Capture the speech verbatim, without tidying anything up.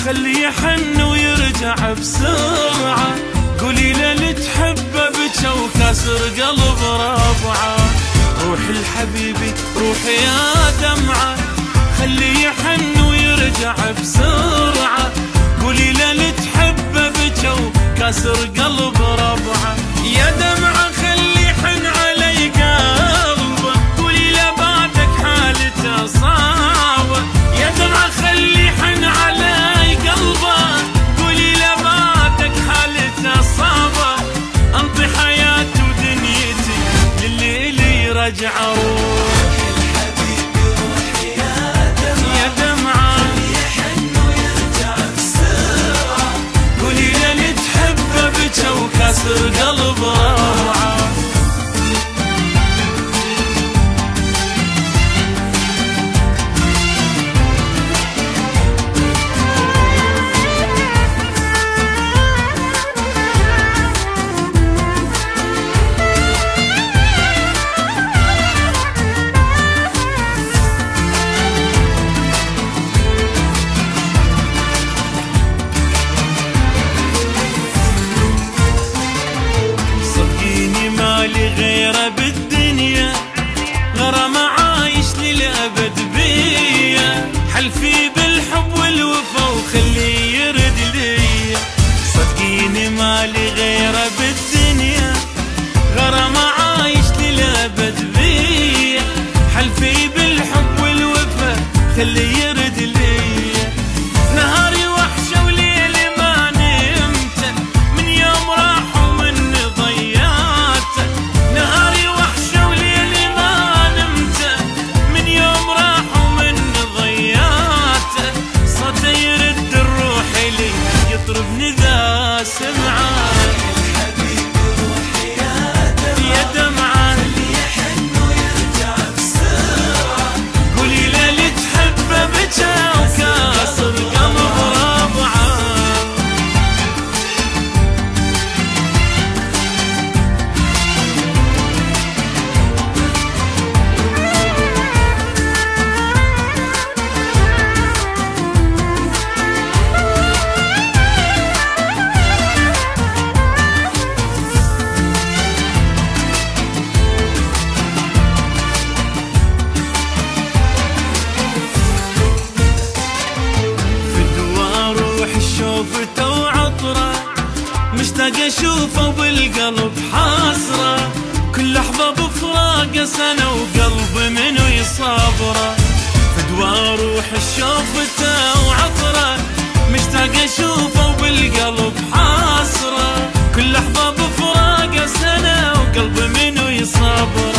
خليه يحن ويرجع بسرعة، قولي له اللي تحبه بجا وكاسر قلب ربعه. روح الحبيبي روح يا دمعة، خليه يحن ويرجع بسرعة، قولي له اللي تحبه بجا وكاسر قلب ربعه. يا دمعة خليه يحن علي قلبه، قولي له بعدك حالته صعبة. يا دمعة خليه يحن علي قلبه، قولي له بعدك حالته صعبة. انطي حياتي ودنيتي للي لي رجع روح الحبيبي روح يا دمعة، خليه يحن ويرجع بسرعة، قولي له اللي تحبه بجا وكاسر قلب روعة. غيره بالدنيا غرام عايش للأبد بيا، حلفي بالحب والوفا وخليه يرد ليا. صدقيني مالي غيره بالدنيا غرام عايش للأبد بيا، حلفي بالحب والوفا خليه يرد ليا. نهاري وحشة وليلي ما نمت من يوم راح ومن ضيعت، نهاري وحشة وليلي ما نمت من يوم راح ومن ضيعت. صوته يرد الروح لي يطربني ذا سمعه، الحبيبي روحي يا دمعة، خليه يحن ويرجع بسرعة، قولي له اللي تحبه بجا وكاسر قلب ربعه. شوفته وعطره مشتاق اشوفه بالقلب حسره، كل لحظه بفراقه سنه وقلبي منو يصابره. فدوى روح شوفته وعطره مشتاق اشوفه بالقلب حسره، كل لحظه بفراقه سنه وقلبي منو يصابره.